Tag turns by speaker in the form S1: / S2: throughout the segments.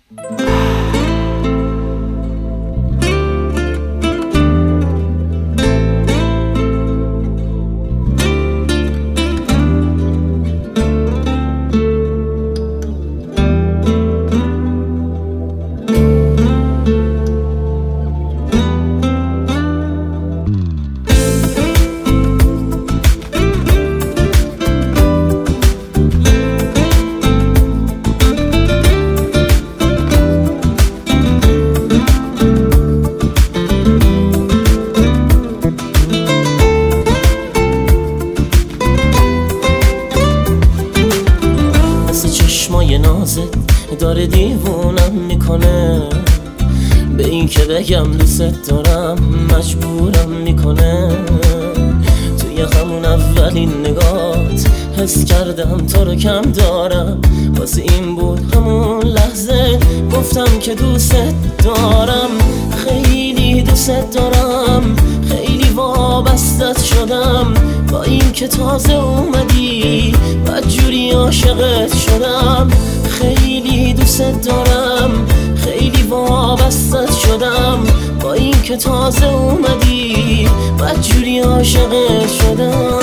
S1: چشمای نازت داره دیوونم میکنه، به این که بگم دوست دارم مجبورم میکنه. توی همون اولین نگات حس کردم تو رو کم دارم، واسه این بود همون لحظه گفتم که دوست دارم. خیلی دوست دارم، خیلی وابستت شدم، با این که تازه اومدی بدجوری عاشقت شدم. خیلی دوست دارم، خیلی وابستت شدم، با این که تازه اومدی بدجوری عاشقت شدم.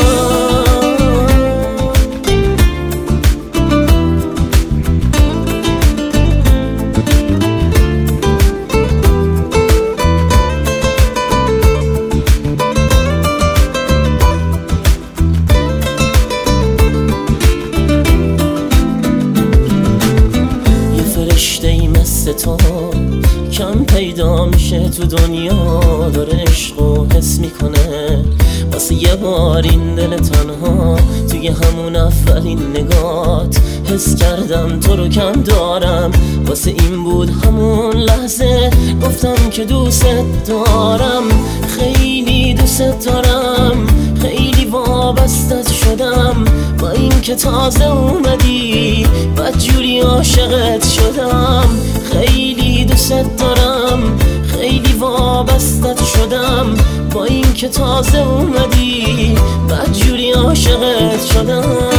S1: فرشته‌ای مثل تو کم پیدا میشه تو دنیا، داره عشق و حس میکنه. واسه یه بار این دل تنها توی همون اولین نگات حس کردم تو رو کم دارم، واسه این بود همون لحظه گفتم که دوست دارم. خیلی دوست دارم، خیلی وابستت شدم، با این که تازه اومدی بدجوری عاشقت شدم. خیلی دوست دارم، خیلی وابستت شدم، با این که تازه اومدی بدجوری عاشقت شدم.